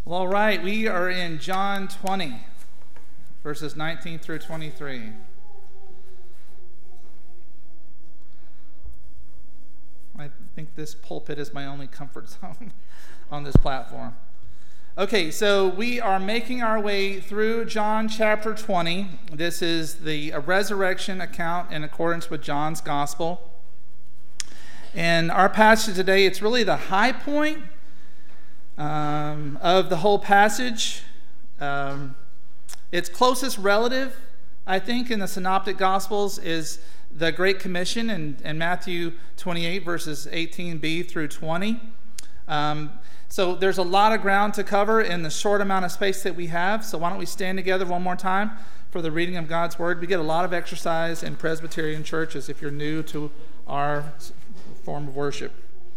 Well, all right, we are in John 20, verses 19 through 23. I think this pulpit is my only comfort zone on this platform. Okay, so we are making our way through John chapter 20. This is the resurrection account in accordance with John's gospel. And our passage today, it's really the high point of the whole passage. Its closest relative, I think, in the Synoptic Gospels is the Great Commission in Matthew 28, verses 18b through 20. So there's a lot of ground to cover in the short amount of space that we have. So why don't we stand together one more time for the reading of God's Word. We get a lot of exercise in Presbyterian churches if you're new to our form of worship.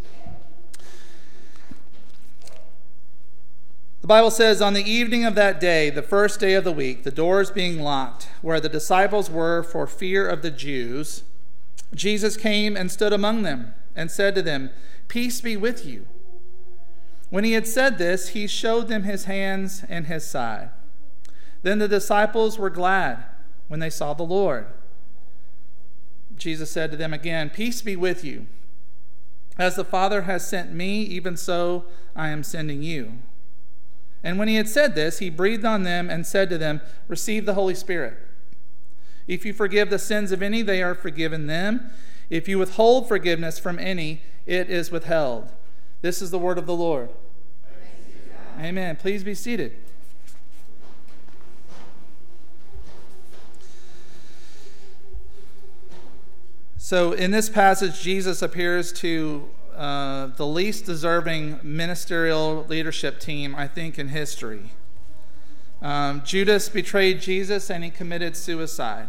The Bible says, on the evening of that day, the first day of the week, the doors being locked, where the disciples were for fear of the Jews, Jesus came and stood among them and said to them, "Peace be with you." When he had said this, he showed them his hands and his side. Then the disciples were glad when they saw the Lord. Jesus said to them again, "Peace be with you. As the Father has sent me, even so I am sending you." And when he had said this, he breathed on them and said to them, "Receive the Holy Spirit. If you forgive the sins of any, they are forgiven them. If you withhold forgiveness from any, it is withheld." This is the word of the Lord. Amen. Please be seated. So in this passage, Jesus appears to the least deserving ministerial leadership team, I think, in history. Judas betrayed Jesus and he committed suicide.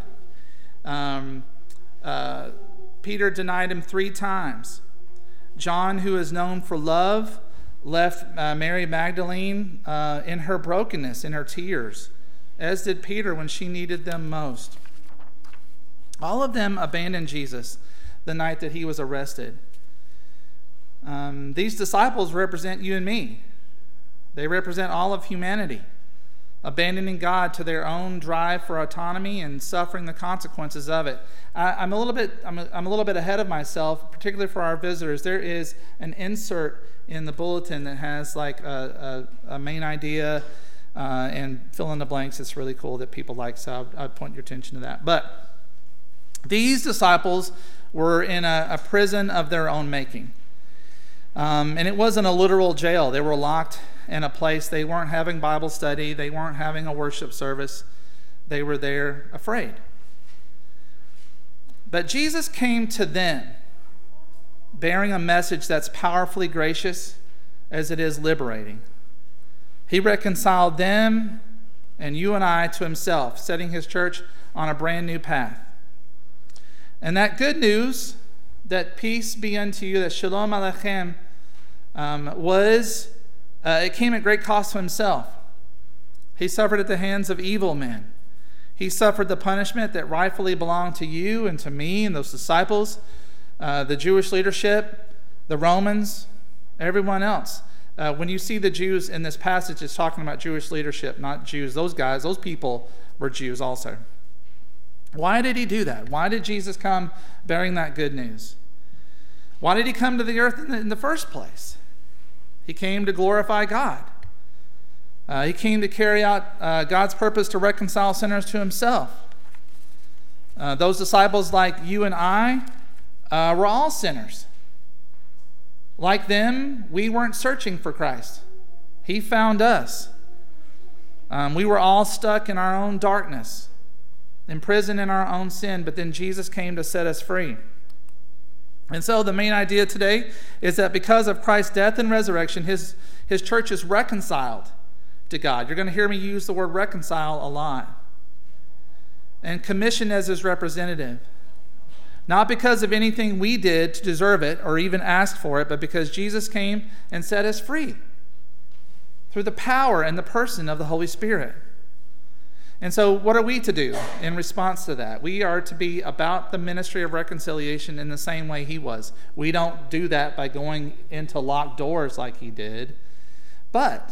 Peter denied him 3 times. John, who is known for love, left Mary Magdalene in her brokenness, in her tears, as did Peter when she needed them most. All of them abandoned Jesus the night that he was arrested. These disciples represent you and me. They represent all of humanity, abandoning God to their own drive for autonomy and suffering the consequences of it. I'm a little bit ahead of myself, particularly for our visitors. There is an insert in the bulletin that has like a main idea and fill in the blanks. It's really cool that people like, so I'd point your attention to that. But these disciples were in a prison of their own making. And it wasn't a literal jail. They were locked in a place. They weren't having Bible study. They weren't having a worship service. They were there afraid. But Jesus came to them bearing a message that's powerfully gracious as it is liberating. He reconciled them and you and I to himself, setting his church on a brand new path. And that good news, that peace be unto you, that shalom aleichem, it came at great cost to himself. He suffered at the hands of evil men. He suffered the punishment that rightfully belonged to you and to me and those disciples, the Jewish leadership, the Romans, everyone else. When you see the Jews in this passage, it's talking about Jewish leadership, not Jews. Those guys, those people were Jews also. Why did he do that? Why did Jesus come bearing that good news? Why did he come to the earth in the first place? He came to glorify God. He came to carry out God's purpose to reconcile sinners to himself. Those disciples, like you and I, were all sinners. Like them, we weren't searching for Christ. He found us. We were all stuck in our own darkness, imprisoned in our own sin, but then Jesus came to set us free. And so the main idea today is that because of Christ's death and resurrection, his church is reconciled to God. You're going to hear me use the word reconcile a lot. And commissioned as his representative. Not because of anything we did to deserve it or even ask for it, but because Jesus came and set us free through the power and the person of the Holy Spirit. And so what are we to do in response to that? We are to be about the ministry of reconciliation in the same way he was. We don't do that by going into locked doors like he did. But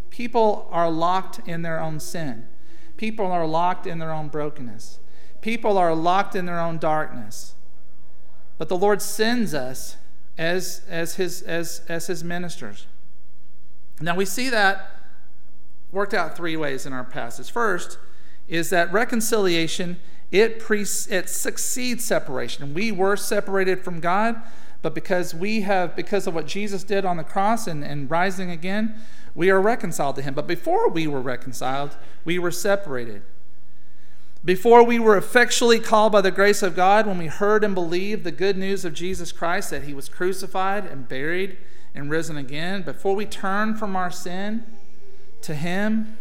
People are locked in their own sin. People are locked in their own brokenness. People are locked in their own darkness. But the Lord sends us as his ministers. Now we see that worked out three ways in our passage. First is that reconciliation, it succeeds separation. We were separated from God, but because of what Jesus did on the cross and rising again, we are reconciled to him. But before we were reconciled, we were separated. Before we were effectually called by the grace of God, when we heard and believed the good news of Jesus Christ, that he was crucified and buried and risen again, before we turned from our sin to him,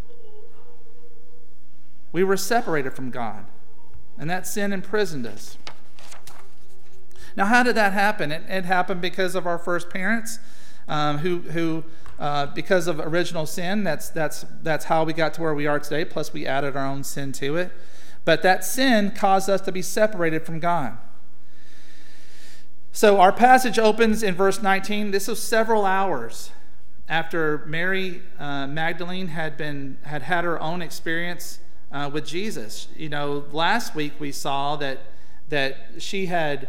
we were separated from God. And that sin imprisoned us. Now, how did that happen? It happened because of our first parents, who because of original sin. That's how we got to where we are today. Plus, we added our own sin to it. But that sin caused us to be separated from God. So our passage opens in verse 19. This was several hours after Mary Magdalene had had her own experience with Jesus. Last week we saw that she had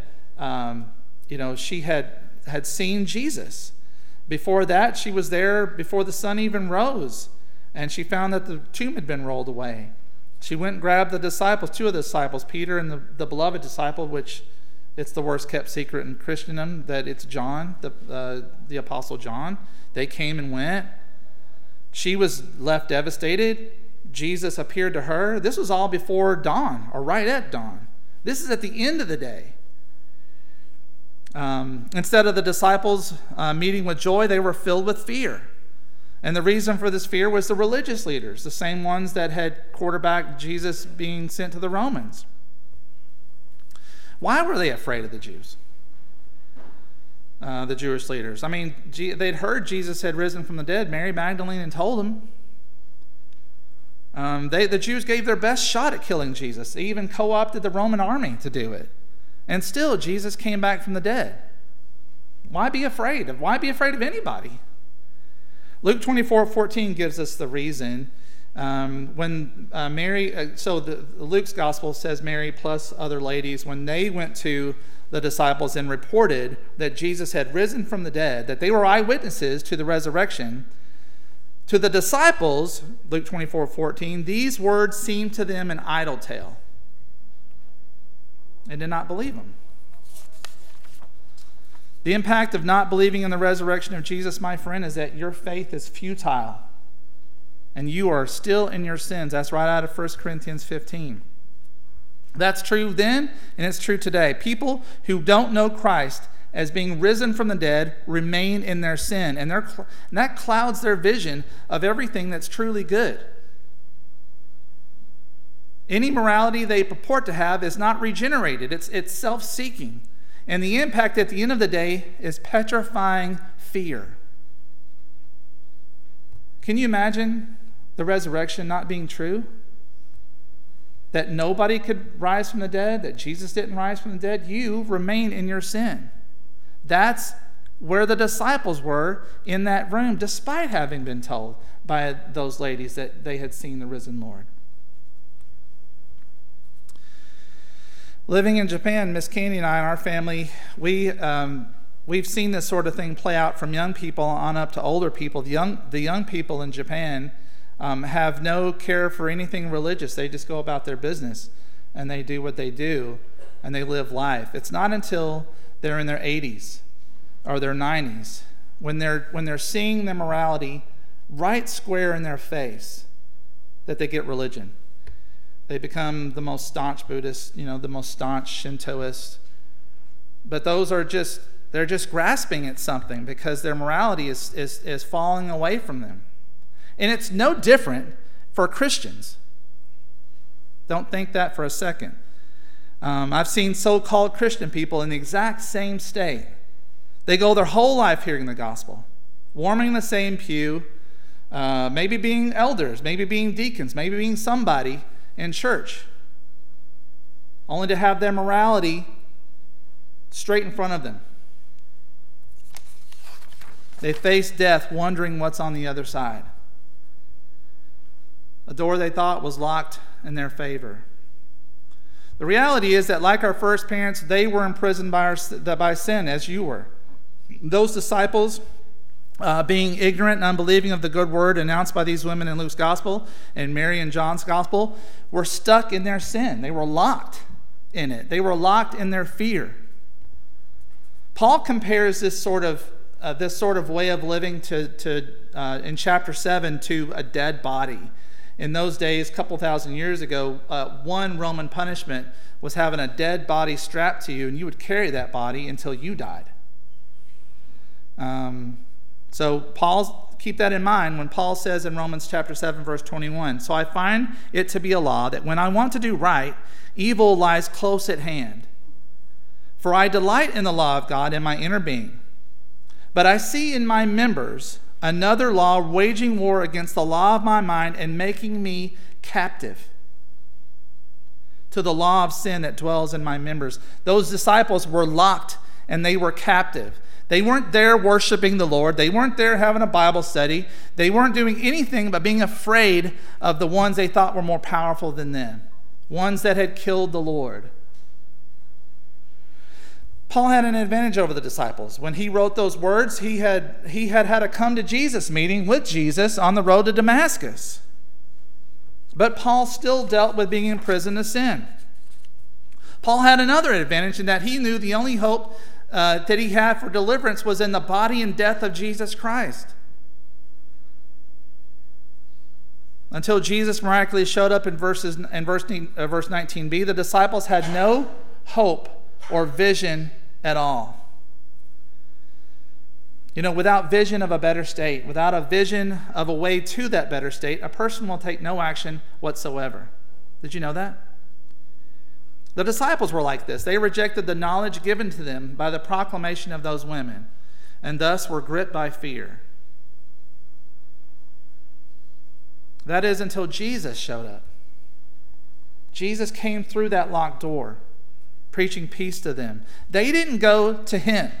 seen Jesus. Before that, she was there before the sun even rose, and she found that the tomb had been rolled away. She went and grabbed the disciples, two of the disciples, Peter and the beloved disciple, which it's the worst kept secret in Christendom, that it's John, the Apostle John. They came and went. She was left devastated. Jesus appeared to her. This was all before dawn, or right at dawn. This is at the end of the day. Instead of the disciples meeting with joy, they were filled with fear. And the reason for this fear was the religious leaders, the same ones that had quarterbacked Jesus being sent to the Romans. Why were they afraid of the Jews? The Jewish leaders. I mean, they'd heard Jesus had risen from the dead. Mary Magdalene had told them. The Jews gave their best shot at killing Jesus. They even co-opted the Roman army to do it. And still, Jesus came back from the dead. Why be afraid? Why be afraid of anybody? Luke 24:14 gives us the reason. When Mary, Luke's gospel says Mary plus other ladies, when they went to the disciples and reported that Jesus had risen from the dead, that they were eyewitnesses to the resurrection, to the disciples, Luke 24:14, these words seemed to them an idle tale. They did not believe them. The impact of not believing in the resurrection of Jesus, my friend, is that your faith is futile and you are still in your sins. That's right out of 1 Corinthians 15. That's true then, and it's true today. People who don't know Christ as being risen from the dead remain in their sin, and that clouds their vision of everything that's truly good. Any morality they purport to have is not regenerated. It's self-seeking. And the impact at the end of the day is petrifying fear. Can you imagine the resurrection not being true? That nobody could rise from the dead, that Jesus didn't rise from the dead? You remain in your sin. That's where the disciples were in that room, despite having been told by those ladies that they had seen the risen Lord. Living in Japan, Miss Candy and I and our family, we've seen this sort of thing play out from young people on up to older people. The young people in Japan have no care for anything religious. They just go about their business and they do what they do and they live life. It's not until they're in their 80s or their 90s when they're seeing the morality right square in their face that they get religion. They become the most staunch Buddhist, the most staunch Shintoist. But they're just grasping at something because their morality is falling away from them. And it's no different for Christians. Don't think that for a second. I've seen so-called Christian people in the exact same state. They go their whole life hearing the gospel, warming the same pew, maybe being elders, maybe being deacons, maybe being somebody in church, only to have their morality straight in front of them. They face death wondering what's on the other side. a door they thought was locked in their favor. The reality is that, like our first parents, they were imprisoned by sin, as you were. Those disciples, being ignorant and unbelieving of the good word announced by these women in Luke's gospel and Mary and John's gospel, were stuck in their sin. They were locked in it. They were locked in their fear. Paul compares this sort of way of living in chapter 7 to a dead body. In those days, a couple thousand years ago, one Roman punishment was having a dead body strapped to you, and you would carry that body until you died. So keep that in mind when Paul says in Romans chapter 7, verse 21, "So I find it to be a law that when I want to do right, evil lies close at hand. For I delight in the law of God in my inner being. But I see in my members another law waging war against the law of my mind and making me captive to the law of sin that dwells in my members." Those disciples were locked and they were captive. They weren't there worshiping the Lord. They weren't there having a Bible study. They weren't doing anything but being afraid of the ones they thought were more powerful than them, ones that had killed the Lord. Paul had an advantage over the disciples. When he wrote those words, he had a come to Jesus meeting with Jesus on the road to Damascus. But Paul still dealt with being in prison to sin. Paul had another advantage in that he knew the only hope that he had for deliverance was in the body and death of Jesus Christ. Until Jesus miraculously showed up in verse 19b, the disciples had no hope or vision at all. You know, without vision of a better state, without a vision of a way to that better state, a person will take no action whatsoever. Did you know that? The disciples were like this. They rejected the knowledge given to them by the proclamation of those women, and thus were gripped by fear. That is until Jesus showed up. Jesus came through that locked door, preaching peace to them. They didn't go to him.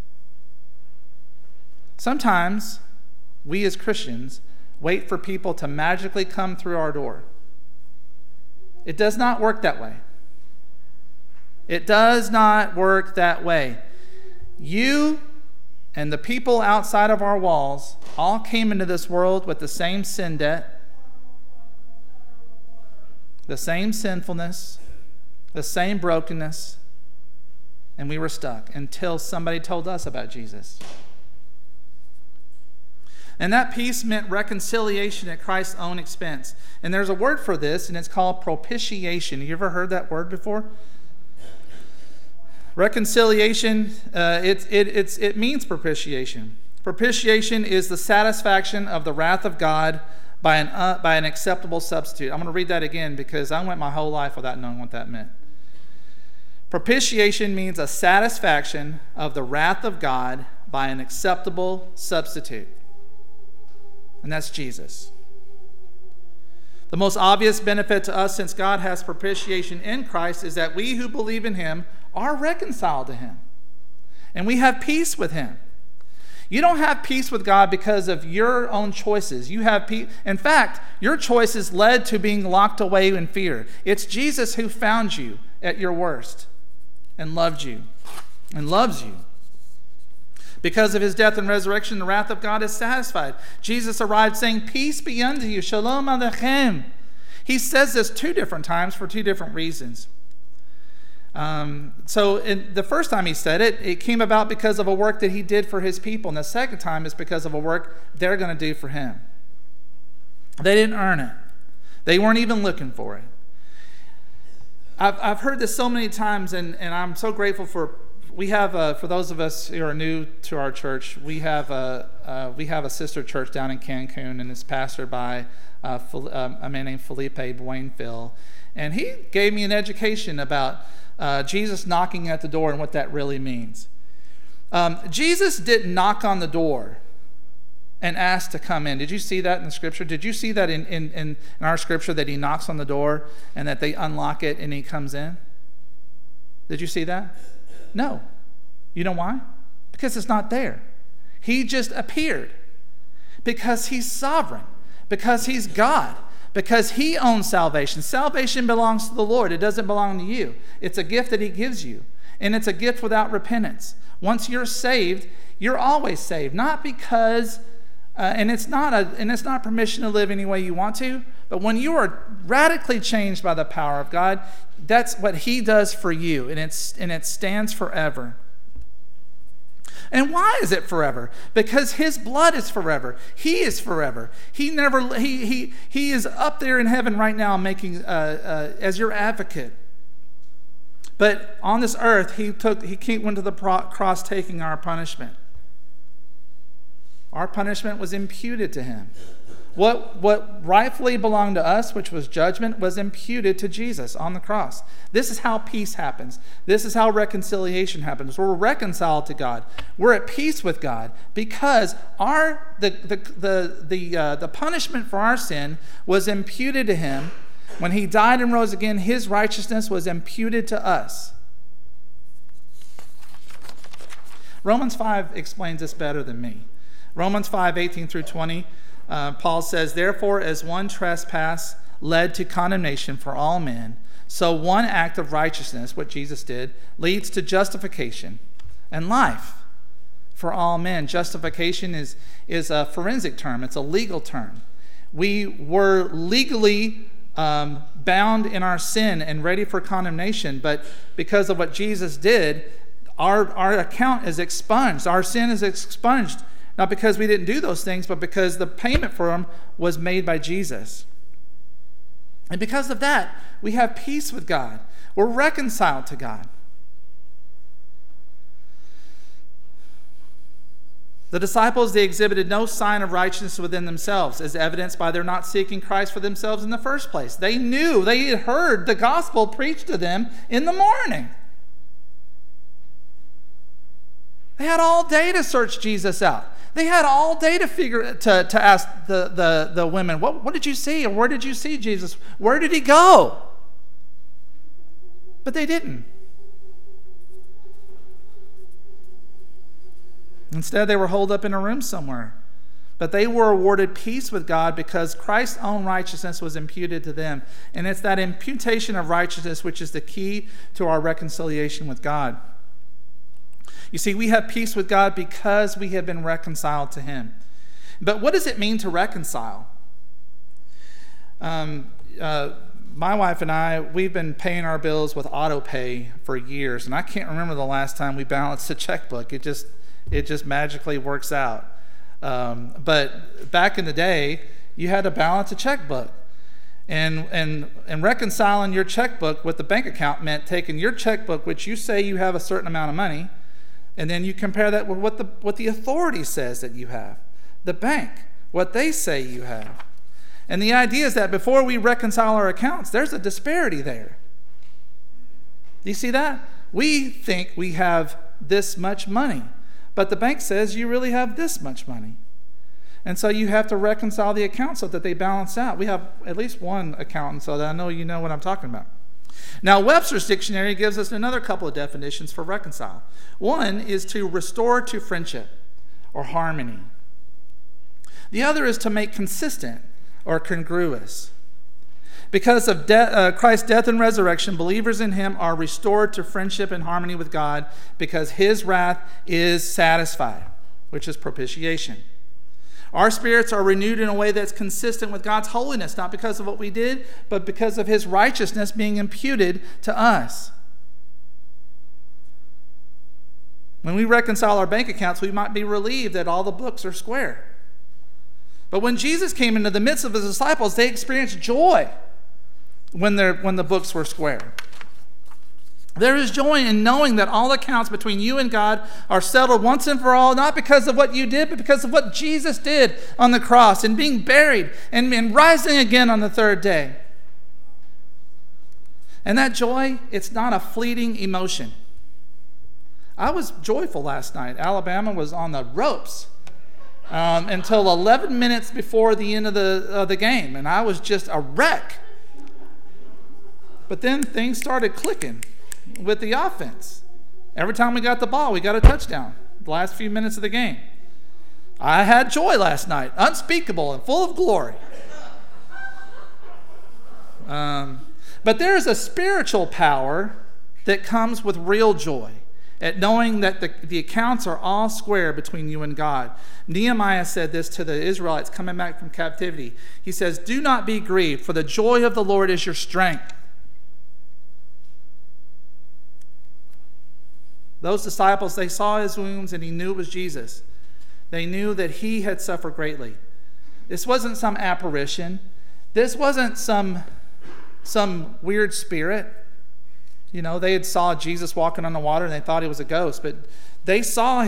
Sometimes we as Christians wait for people to magically come through our door. It does not work that way. It does not work that way. You and the people outside of our walls all came into this world with the same sin debt, the same sinfulness, the same brokenness, and we were stuck until somebody told us about Jesus. And that peace meant reconciliation at Christ's own expense. And there's a word for this, and it's called propitiation. You ever heard that word before? Reconciliation, it means propitiation. Propitiation is the satisfaction of the wrath of God by an acceptable substitute. I'm going to read that again because I went my whole life without knowing what that meant. Propitiation means a satisfaction of the wrath of God by an acceptable substitute. And that's Jesus. The most obvious benefit to us, since God has propitiation in Christ, is that we who believe in him are reconciled to him. And we have peace with him. You don't have peace with God because of your own choices. You have peace. In fact, your choices led to being locked away in fear. It's Jesus who found you at your worst and loved you and loves you. Because of his death and resurrection, the wrath of God is satisfied. Jesus arrived saying, "Peace be unto you, shalom aleichem." He says this 2 different times for 2 different reasons. So the first time he said it, it came about because of a work that he did for his people. And the second time is because of a work they're going to do for him. They didn't earn it. They weren't even looking for it. I've heard this so many times, and I'm so grateful for. We have, for those of us who are new to our church, we have a sister church down in Cancun, and it's pastored by a man named Felipe Buenfil. And he gave me an education about Jesus knocking at the door and what that really means. Jesus didn't knock on the door and ask to come in. Did you see that in the scripture? Did you see that in our scripture that he knocks on the door and that they unlock it and he comes in? Did you see that? No. You know why? Because it's not there. He just appeared because he's sovereign, because he's God, because he owns salvation. Salvation belongs to the Lord. It doesn't belong to you. It's a gift that he gives you, and it's a gift without repentance. Once you're saved, you're always saved, not because, and it's not permission to live any way you want to, but when you are radically changed by the power of God, that's what he does for you, and it stands forever. And why is it forever? Because his blood is forever. He is forever. He is up there in heaven right now, making as your advocate. But on this earth, he went to the cross, taking our punishment. Our punishment was imputed to him. What rightfully belonged to us, which was judgment, was imputed to Jesus on the cross. This is how peace happens. This is how reconciliation happens. We're reconciled to God. We're at peace with God because the punishment for our sin was imputed to him. When he died and rose again, his righteousness was imputed to us. Romans 5 explains this better than me. Romans 5:18-20. Paul says, therefore, as one trespass led to condemnation for all men, so one act of righteousness, what Jesus did, leads to justification and life for all men. Justification is a forensic term. It's a legal term. We were legally bound in our sin and ready for condemnation, but because of what Jesus did, our account is expunged. Our sin is expunged. Not because we didn't do those things, but because the payment for them was made by Jesus. And because of that, we have peace with God. We're reconciled to God. The disciples, they exhibited no sign of righteousness within themselves, as evidenced by their not seeking Christ for themselves in the first place. They knew, they had heard the gospel preached to them in the morning. They had all day to search Jesus out. They had all day to ask the women, what did you see? Or where did you see Jesus? Where did he go? But they didn't. Instead, they were holed up in a room somewhere. But they were awarded peace with God because Christ's own righteousness was imputed to them. And it's that imputation of righteousness which is the key to our reconciliation with God. You see, we have peace with God because we have been reconciled to him. But what does it mean to reconcile? My wife and I, we've been paying our bills with auto pay for years, and I can't remember the last time we balanced a checkbook. It just magically works out. But back in the day, you had to balance a checkbook. And reconciling your checkbook with the bank account meant taking your checkbook, which you say you have a certain amount of money, and then you compare that with what the authority says that you have. The bank, what they say you have. And the idea is that before we reconcile our accounts, there's a disparity there. Do you see that? We think we have this much money, but the bank says you really have this much money. And so you have to reconcile the accounts so that they balance out. We have at least one accountant, so that I know you know what I'm talking about. Now, Webster's dictionary gives us another couple of definitions for reconcile. One is to restore to friendship or harmony. The other is to make consistent or congruous. Because of Christ's death and resurrection, believers in him are restored to friendship and harmony with God because his wrath is satisfied, which is propitiation. Our spirits are renewed in a way that's consistent with God's holiness, not because of what we did, but because of his righteousness being imputed to us. When we reconcile our bank accounts, we might be relieved that all the books are square. But when Jesus came into the midst of his disciples, they experienced joy when the books were square. There is joy in knowing that all accounts between you and God are settled once and for all, not because of what you did, but because of what Jesus did on the cross and being buried and rising again on the third day. And that joy, it's not a fleeting emotion. I was joyful last night. Alabama was on the ropes until 11 minutes before the end of the game, and I was just a wreck. But then things started clicking with the offense. Every time we got the ball, we got a touchdown the last few minutes of the game. I had joy last night, unspeakable and full of glory. But there is a spiritual power that comes with real joy at knowing that the accounts are all square between you and God. Nehemiah said this to the Israelites coming back from captivity. He says, "Do not be grieved, for the joy of the Lord is your strength." Those disciples, they saw his wounds and he knew it was Jesus. They knew that he had suffered greatly. This wasn't some apparition. This wasn't some weird spirit. You know, they had saw Jesus walking on the water and they thought he was a ghost, but they saw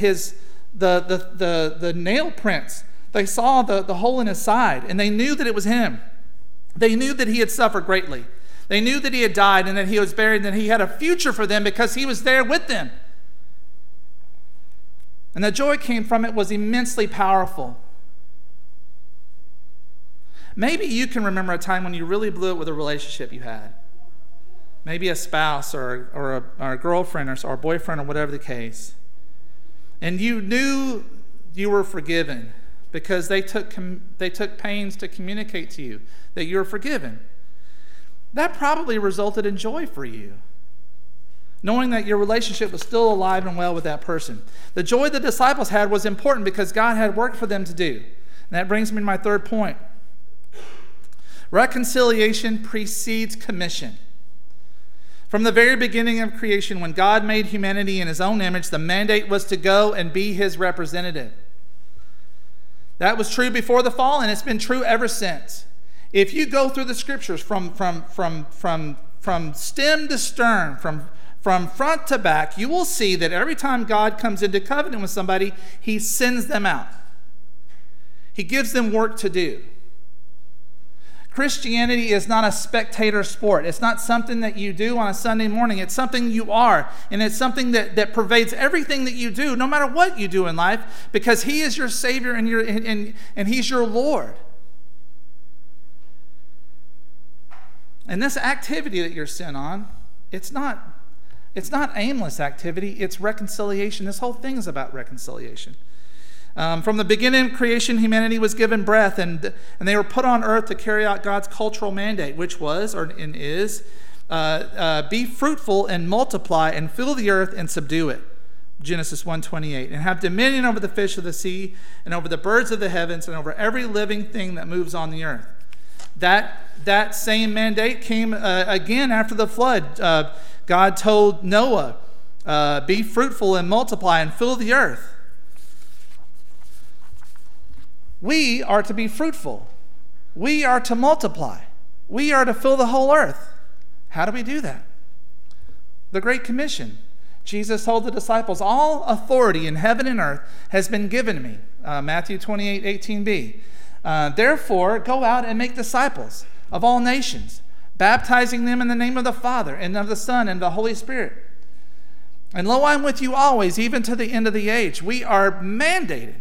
the nail prints. They saw the hole in his side, and they knew that it was him. They knew that he had suffered greatly. They knew that he had died and that he was buried and that he had a future for them because he was there with them. And the joy came from it was immensely powerful. Maybe you can remember a time when you really blew it with a relationship you had. Maybe a spouse or a girlfriend or a boyfriend or whatever the case. And you knew you were forgiven because they took pains to communicate to you that you were forgiven. That probably resulted in joy for you, knowing that your relationship was still alive and well with that person. The joy the disciples had was important because God had work for them to do. And that brings me to my third point. Reconciliation precedes commission. From the very beginning of creation, when God made humanity in his own image, the mandate was to go and be his representative. That was true before the fall, and it's been true ever since. If you go through the scriptures from stem to stern, from front to back, you will see that every time God comes into covenant with somebody, he sends them out. He gives them work to do. Christianity is not a spectator sport. It's not something that you do on a Sunday morning. It's something you are. And it's something that pervades everything that you do, no matter what you do in life, because he is your Savior and he's your Lord. And this activity that you're sent on, it's not aimless activity. It's reconciliation. This whole thing is about reconciliation. From the beginning of creation, humanity was given breath, and they were put on earth to carry out God's cultural mandate, which was, and is, be fruitful and multiply and fill the earth and subdue it. Genesis 1:28, and have dominion over the fish of the sea and over the birds of the heavens and over every living thing that moves on the earth. That same mandate came again after the flood. God told Noah, be fruitful and multiply and fill the earth. We are to be fruitful. We are to multiply. We are to fill the whole earth. How do we do that? The Great Commission. Jesus told the disciples, all authority in heaven and earth has been given to me. Matthew 28:18b. Therefore, go out and make disciples of all nations, baptizing them in the name of the Father and of the Son and the Holy Spirit. And lo, I'm with you always, even to the end of the age. We are mandated.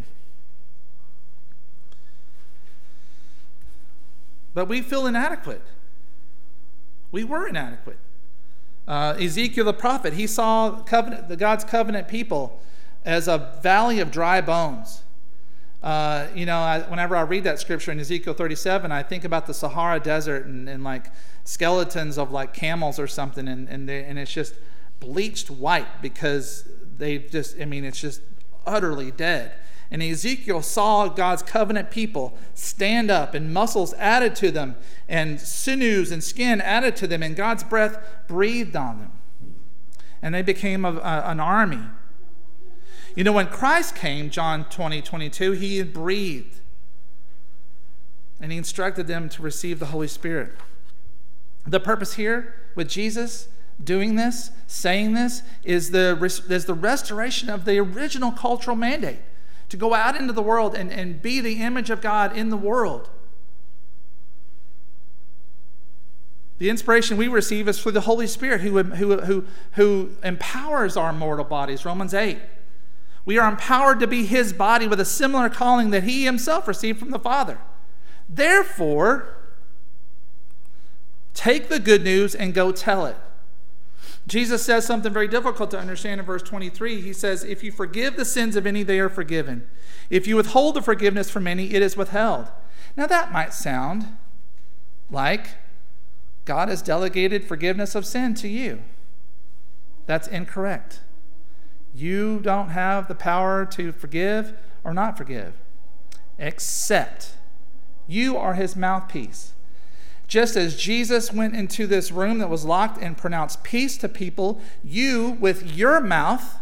But we feel inadequate. We were inadequate. Ezekiel the prophet, he saw God's covenant people as a valley of dry bones. Whenever I read that scripture in Ezekiel 37, I think about the Sahara Desert and like skeletons of like camels or something, and it's just bleached white because it's just utterly dead. And Ezekiel saw God's covenant people stand up and muscles added to them and sinews and skin added to them, and God's breath breathed on them. And they became an army. You know, when Christ came, John 20:22, he had breathed. And he instructed them to receive the Holy Spirit. The purpose here with Jesus doing this, saying this, is the restoration of the original cultural mandate. To go out into the world and be the image of God in the world. The inspiration we receive is through the Holy Spirit who empowers our mortal bodies, Romans 8. We are empowered to be his body with a similar calling that he himself received from the Father. Therefore, take the good news and go tell it. Jesus says something very difficult to understand in verse 23. He says, if you forgive the sins of any, they are forgiven. If you withhold the forgiveness from any, it is withheld. Now that might sound like God has delegated forgiveness of sin to you. That's incorrect. You don't have the power to forgive or not forgive, except you are his mouthpiece. Just as Jesus went into this room that was locked and pronounced peace to people, you, with your mouth,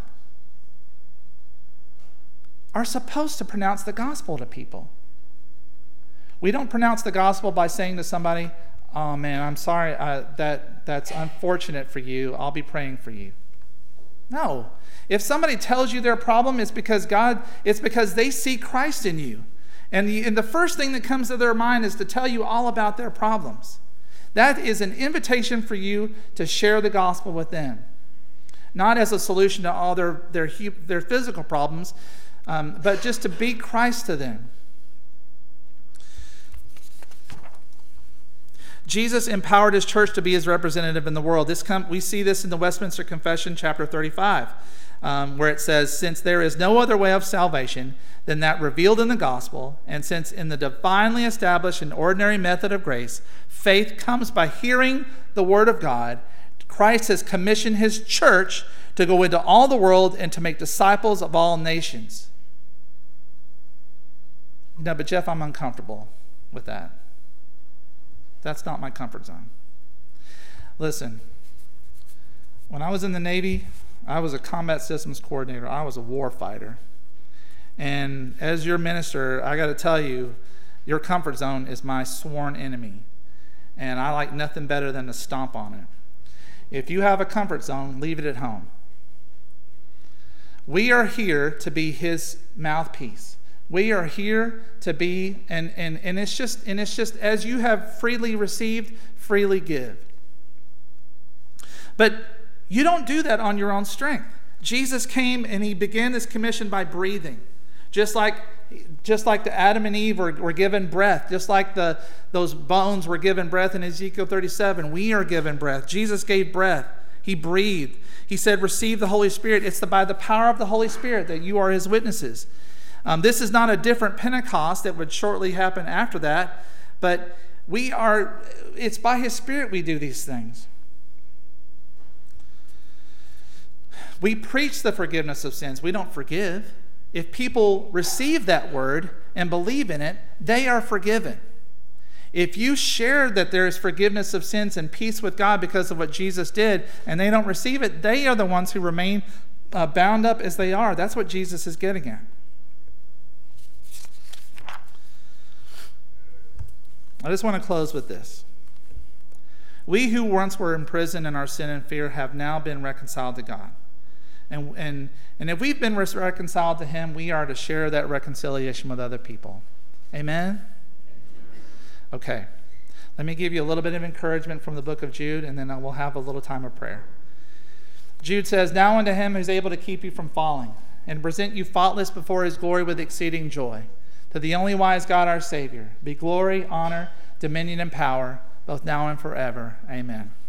are supposed to pronounce the gospel to people. We don't pronounce the gospel by saying to somebody, "Oh man, I'm sorry, that's unfortunate for you. I'll be praying for you." No. If somebody tells you their problem, it's because they see Christ in you. And the first thing that comes to their mind is to tell you all about their problems. That is an invitation for you to share the gospel with them. Not as a solution to all their physical problems, but just to be Christ to them. Jesus empowered his church to be his representative in the world. We see this in the Westminster Confession, chapter 35, where it says, "Since there is no other way of salvation than that revealed in the gospel, and since in the divinely established and ordinary method of grace, faith comes by hearing the word of God, Christ has commissioned his church to go into all the world and to make disciples of all nations." No, but Jeff, I'm uncomfortable with that. That's not my comfort zone. Listen, when I was in the Navy, I was a combat systems coordinator. I was a war fighter. And as your minister, I got to tell you, your comfort zone is my sworn enemy. And I like nothing better than to stomp on it. If you have a comfort zone, leave it at home. We are here to be his mouthpiece. We are here to be, and it's just as you have freely received, freely give. But you don't do that on your own strength. Jesus came and he began this commission by breathing. Just like the Adam and Eve were given breath, just like those bones were given breath in Ezekiel 37, we are given breath. Jesus gave breath. He breathed. He said, "Receive the Holy Spirit." It's by the power of the Holy Spirit that you are his witnesses. This is not a different Pentecost that would shortly happen after that, but it's by his Spirit we do these things. We preach the forgiveness of sins. We don't forgive. If people receive that word and believe in it, they are forgiven. If you share that there is forgiveness of sins and peace with God because of what Jesus did, and they don't receive it, they are the ones who remain bound up as they are. That's what Jesus is getting at. I just want to close with this. We who once were in prison in our sin and fear have now been reconciled to God. And if we've been reconciled to him, we are to share that reconciliation with other people. Amen? Okay. Let me give you a little bit of encouragement from the book of Jude, and then we'll have a little time of prayer. Jude says, "Now unto him who is able to keep you from falling, and present you faultless before his glory with exceeding joy. To the only wise God our Savior, be glory, honor, dominion, and power, both now and forever. Amen."